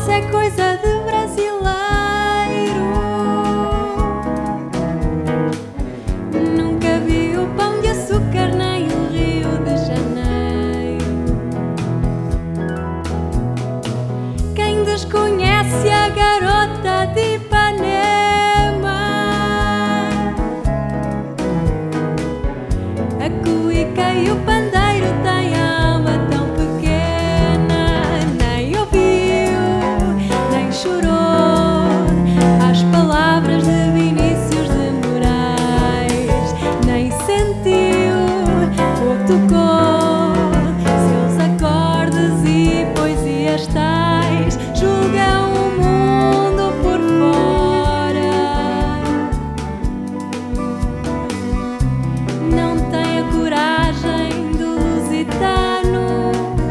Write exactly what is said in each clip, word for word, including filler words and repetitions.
doce é coisa de brasileiro. Nunca vi o Pão de Açúcar nem o Rio de Janeiro. Quem desconhece a garota de Ipanema, a cuíca e o pandeiro têm a alma tão pequena. Nem ouviu, nem chorou as palavras de Vinícius de Moraes, nem sentiu ou tocou seus acordes e poesias tais. Julgam o mundo por fora, não tem a coragem do lusitano,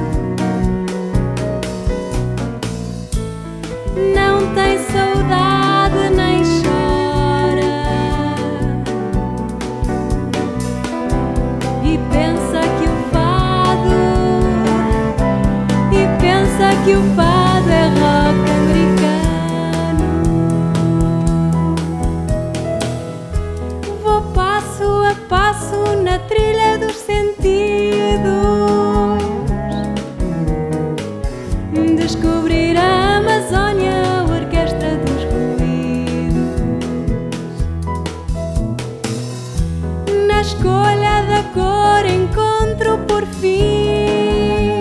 não tem saudade nem chora, e pensa que o fado, e pensa que o fado é rock americano. Vou passo a passo na trilha dos sentidos, descobrir a Amazónia, a orquestra dos ruídos. Na escolha da cor encontro por fim,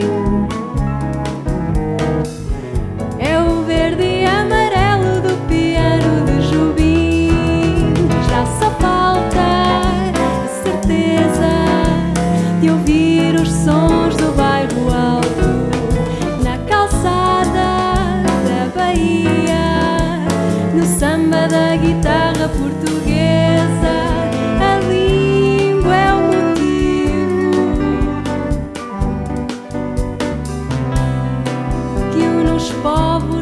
é o verde e amarelo do piano de Jobim. Já só falta a certeza de ouvir os sons do bairro alto, na calçada da Bahia, no samba da guitarra portuguesa. A língua é o motivo que une os povos